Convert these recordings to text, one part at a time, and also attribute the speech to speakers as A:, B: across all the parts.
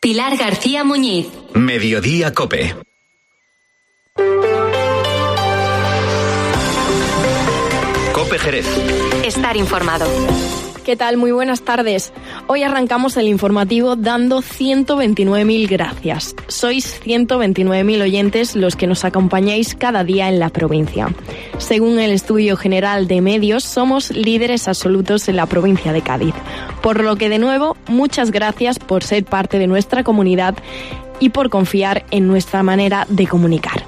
A: Pilar García Muñiz.
B: Mediodía COPE. COPE Jerez.
A: Estar informado.
C: ¿Qué tal? Muy buenas tardes. Hoy arrancamos el informativo dando 129.000 gracias. Sois 129.000 oyentes los que nos acompañáis cada día en la provincia. Según el Estudio General de Medios, somos líderes absolutos en la provincia de Cádiz. Por lo que, de nuevo, muchas gracias por ser parte de nuestra comunidad y por confiar en nuestra manera de comunicar.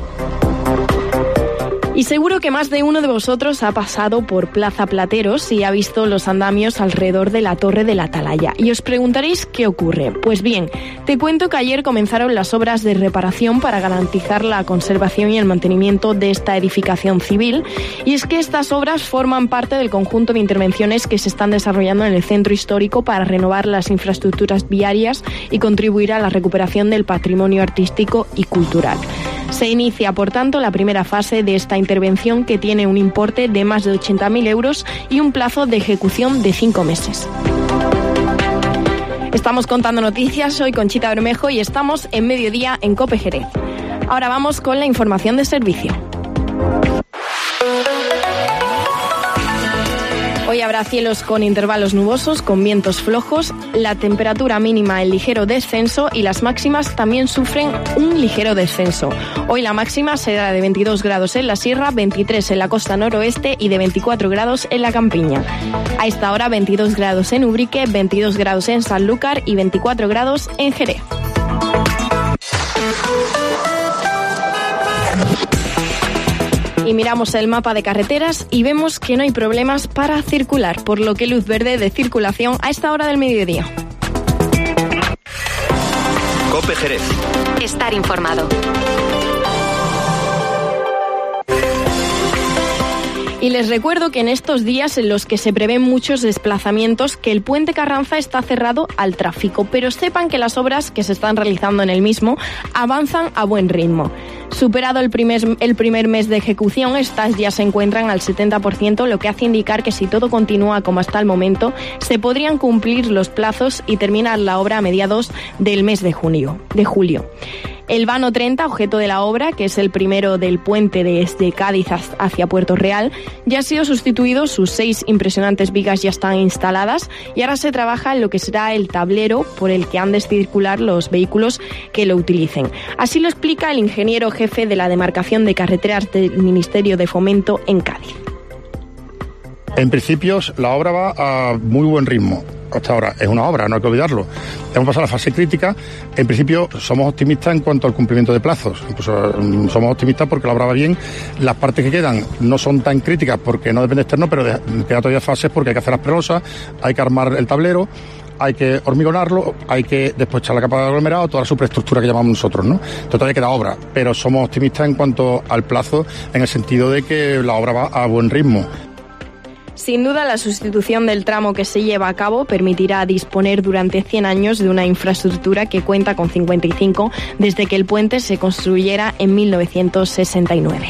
C: Y seguro que más de uno de vosotros ha pasado por Plaza Plateros y ha visto los andamios alrededor de la Torre de la Atalaya. Y os preguntaréis qué ocurre. Pues bien, te cuento que ayer comenzaron las obras de reparación para garantizar la conservación y el mantenimiento de esta edificación civil. Y es que estas obras forman parte del conjunto de intervenciones que se están desarrollando en el centro histórico para renovar las infraestructuras viarias y contribuir a la recuperación del patrimonio artístico y cultural. Se inicia, por tanto, la primera fase de esta intervención, que tiene un importe de más de 80.000 euros y un plazo de ejecución de 5 meses. Estamos contando noticias, soy Conchita Bermejo y estamos en Mediodía en COPE Jerez. Ahora vamos con la información de servicio. Hoy habrá cielos con intervalos nubosos, con vientos flojos, la temperatura mínima en ligero descenso y las máximas también sufren un ligero descenso. Hoy la máxima será de 22 grados en la sierra, 23 en la costa noroeste y de 24 grados en la campiña. A esta hora 22 grados en Ubrique, 22 grados en Sanlúcar y 24 grados en Jerez. Y miramos el mapa de carreteras y vemos que no hay problemas para circular, por lo que luz verde de circulación a esta hora del mediodía.
B: COPE Jerez.
A: Estar informado.
C: Y les recuerdo que en estos días en los que se prevén muchos desplazamientos, que el puente Carranza está cerrado al tráfico, pero sepan que las obras que se están realizando en el mismo avanzan a buen ritmo. Superado el primer mes de ejecución, estas ya se encuentran al 70%, lo que hace indicar que si todo continúa como hasta el momento, se podrían cumplir los plazos y terminar la obra a mediados del mes de julio. El vano 30, objeto de la obra, que es el primero del puente desde Cádiz hacia Puerto Real, ya ha sido sustituido, sus 6 impresionantes vigas ya están instaladas y ahora se trabaja en lo que será el tablero por el que han de circular los vehículos que lo utilicen. Así lo explica el ingeniero jefe de la demarcación de carreteras del Ministerio de Fomento en Cádiz.
D: En principio, la obra va a muy buen ritmo. Hasta ahora es una obra, no hay que olvidarlo. Hemos pasado a la fase crítica. En principio somos optimistas en cuanto al cumplimiento de plazos. Incluso somos optimistas porque la obra va bien. Las partes que quedan no son tan críticas porque no depende externo, pero queda todavía fases porque hay que hacer las pelosas, hay que armar el tablero, hay que hormigonarlo, hay que después echar la capa de aglomerado, toda la superestructura que llamamos nosotros, ¿no? Entonces todavía queda obra, pero somos optimistas en cuanto al plazo, en el sentido de que la obra va a buen ritmo.
C: Sin duda, la sustitución del tramo que se lleva a cabo permitirá disponer durante 100 años de una infraestructura que cuenta con 55 desde que el puente se construyera en 1969.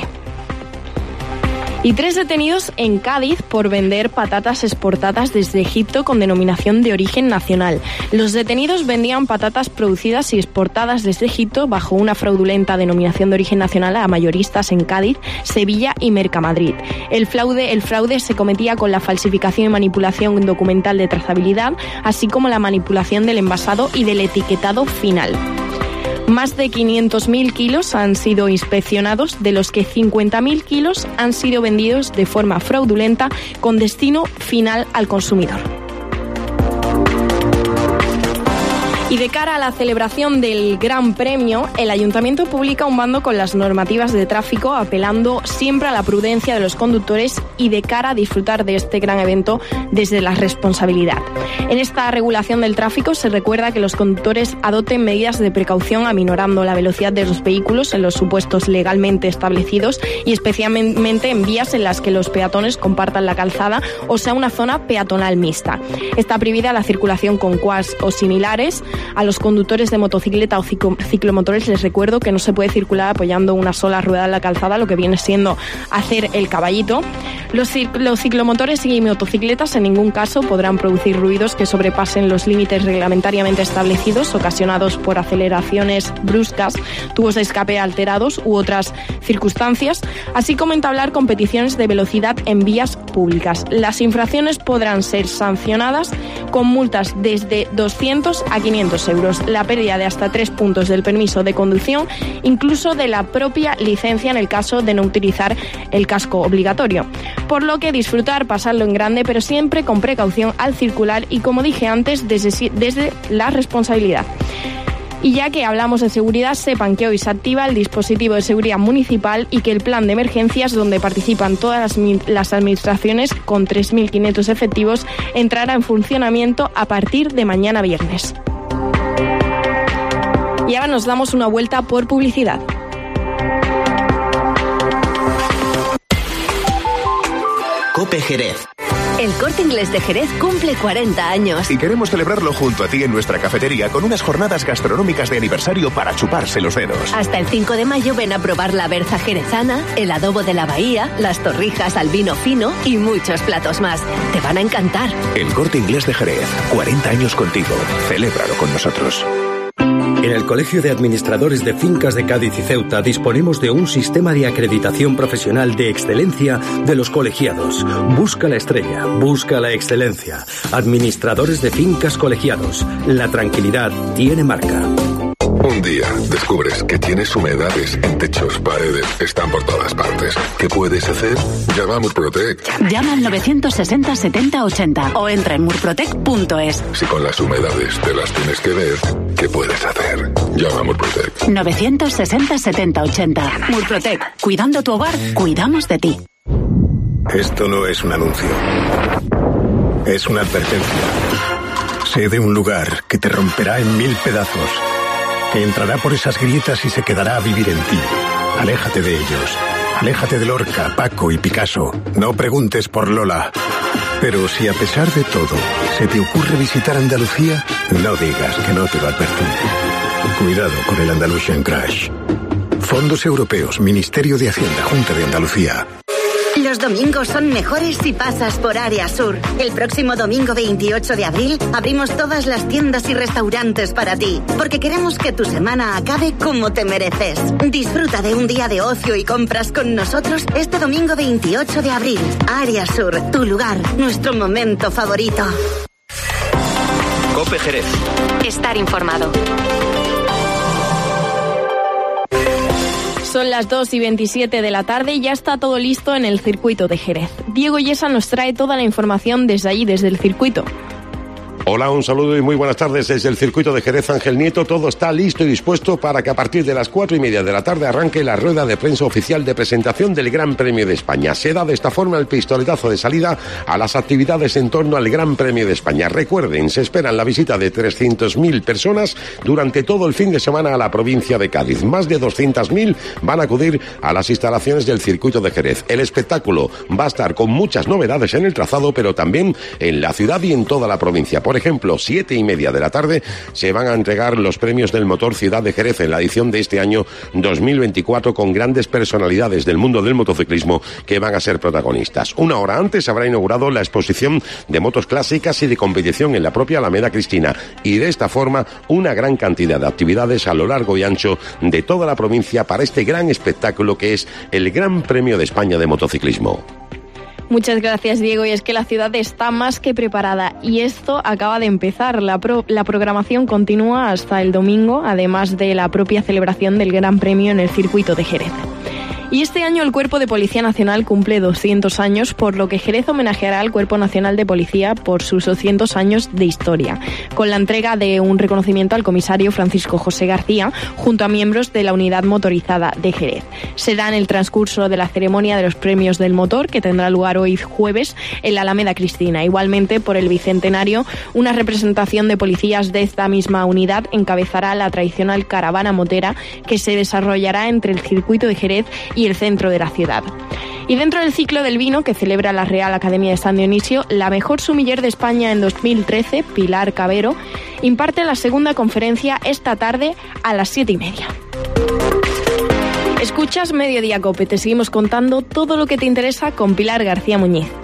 C: Y 3 detenidos en Cádiz por vender patatas exportadas desde Egipto con denominación de origen nacional. Los detenidos vendían patatas producidas y exportadas desde Egipto bajo una fraudulenta denominación de origen nacional a mayoristas en Cádiz, Sevilla y Mercamadrid. El fraude se cometía con la falsificación y manipulación documental de trazabilidad, así como la manipulación del envasado y del etiquetado final. Más de 500.000 kilos han sido inspeccionados, de los que 50.000 kilos han sido vendidos de forma fraudulenta con destino final al consumidor. Y de cara a la celebración del Gran Premio, el Ayuntamiento publica un bando con las normativas de tráfico, apelando siempre a la prudencia de los conductores y de cara a disfrutar de este gran evento desde la responsabilidad. En esta regulación del tráfico se recuerda que los conductores adopten medidas de precaución aminorando la velocidad de los vehículos en los supuestos legalmente establecidos y especialmente en vías en las que los peatones compartan la calzada o sea una zona peatonal mixta. Está prohibida la circulación con quads o similares, A los conductores de motocicleta o ciclomotores les recuerdo que no se puede circular apoyando una sola rueda en la calzada, lo que viene siendo hacer el caballito. Los ciclomotores y motocicletas en ningún caso podrán producir ruidos que sobrepasen los límites reglamentariamente establecidos, ocasionados por aceleraciones bruscas, tubos de escape alterados u otras circunstancias, así como entablar competiciones de velocidad en vías públicas. Las infracciones podrán ser sancionadas con multas desde 200 a 500 euros, la pérdida de hasta 3 puntos del permiso de conducción, incluso de la propia licencia en el caso de no utilizar el casco obligatorio. Por lo que disfrutar, pasarlo en grande, pero siempre con precaución al circular y, como dije antes, desde la responsabilidad. Y ya que hablamos de seguridad, sepan que hoy se activa el dispositivo de seguridad municipal y que el plan de emergencias, donde participan todas las administraciones con 3.500 efectivos, entrará en funcionamiento a partir de mañana viernes. Y ahora nos damos una vuelta por publicidad.
B: Cope Jerez.
E: El Corte Inglés de Jerez cumple 40 años.
F: Y queremos celebrarlo junto a ti en nuestra cafetería con unas jornadas gastronómicas de aniversario para chuparse los dedos.
E: Hasta el 5 de mayo ven a probar la berza jerezana, el adobo de la bahía, las torrijas al vino fino y muchos platos más. Te van a encantar.
F: El Corte Inglés de Jerez, 40 años contigo. Celébralo con nosotros.
G: En el Colegio de Administradores de Fincas de Cádiz y Ceuta disponemos de un sistema de acreditación profesional de excelencia de los colegiados. Busca la estrella, busca la excelencia. Administradores de Fincas Colegiados. La tranquilidad tiene marca.
H: Un día descubres que tienes humedades en techos, paredes, están por todas partes. ¿Qué puedes hacer? Llama a Murprotec.
I: Llama al 960 70 80 o entra en murprotec.es.
H: Si con las humedades te las tienes que ver, ¿qué puedes hacer? Llama a Murprotec.
I: 960 70 80. Murprotec. Cuidando tu hogar, cuidamos de ti.
J: Esto no es un anuncio. Es una advertencia. Sé de un lugar que te romperá en 1000 pedazos, que entrará por esas grietas y se quedará a vivir en ti. Aléjate de ellos. Aléjate de Lorca, Paco y Picasso. No preguntes por Lola. Pero si a pesar de todo se te ocurre visitar Andalucía, no digas que no te lo advertí. Cuidado con el Andalusian Crash. Fondos Europeos, Ministerio de Hacienda, Junta de Andalucía.
K: Los domingos son mejores si pasas por Área Sur. El próximo domingo 28 de abril abrimos todas las tiendas y restaurantes para ti, porque queremos que tu semana acabe como te mereces. Disfruta de un día de ocio y compras con nosotros este domingo 28 de abril. Área Sur, tu lugar, nuestro momento favorito.
B: Cope Jerez.
A: Estar informado.
C: Son las 2:27 de la tarde y ya está todo listo en el circuito de Jerez. Diego Yesa nos trae toda la información desde allí, desde el circuito.
L: Hola, un saludo y muy buenas tardes desde el circuito de Jerez. Ángel Nieto, todo está listo y dispuesto para que a partir de las 4:30 de la tarde arranque la rueda de prensa oficial de presentación del Gran Premio de España. Se da de esta forma el pistoletazo de salida a las actividades en torno al Gran Premio de España. Recuerden, se esperan la visita de 300.000 personas durante todo el fin de semana a la provincia de Cádiz. Más de 200.000 van a acudir a las instalaciones del circuito de Jerez. El espectáculo va a estar con muchas novedades en el trazado, pero también en la ciudad y en toda la provincia. Por ejemplo, 7:30 de la tarde se van a entregar los premios del motor Ciudad de Jerez en la edición de este año 2024 con grandes personalidades del mundo del motociclismo que van a ser protagonistas. Una hora antes habrá inaugurado la exposición de motos clásicas y de competición en la propia Alameda Cristina y de esta forma una gran cantidad de actividades a lo largo y ancho de toda la provincia para este gran espectáculo que es el Gran Premio de España de motociclismo.
C: Muchas gracias, Diego. Y es que la ciudad está más que preparada y esto acaba de empezar. La programación continúa hasta el domingo, además de la propia celebración del Gran Premio en el circuito de Jerez. Y este año el Cuerpo de Policía Nacional cumple 200 años, por lo que Jerez homenajeará al Cuerpo Nacional de Policía por sus 200 años de historia, con la entrega de un reconocimiento al comisario Francisco José García, junto a miembros de la Unidad Motorizada de Jerez. Será en el transcurso de la ceremonia de los premios del motor, que tendrá lugar hoy jueves en la Alameda Cristina. Igualmente, por el bicentenario, una representación de policías de esta misma unidad encabezará la tradicional caravana motera que se desarrollará entre el circuito de Jerez y el centro de la ciudad. Y dentro del ciclo del vino que celebra la Real Academia de San Dionisio, la mejor sumiller de España en 2013, Pilar Cabero, imparte la segunda conferencia esta tarde a las 7:30. Escuchas Mediodía COPE, te seguimos contando todo lo que te interesa con Pilar García Muñiz.